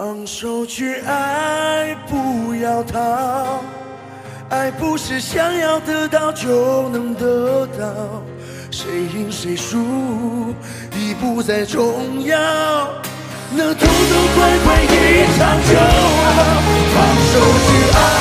放手去爱，不要逃。爱不是想要得到就能得到，谁赢谁输已不再重要，那痛痛快快一场就好。放手去爱。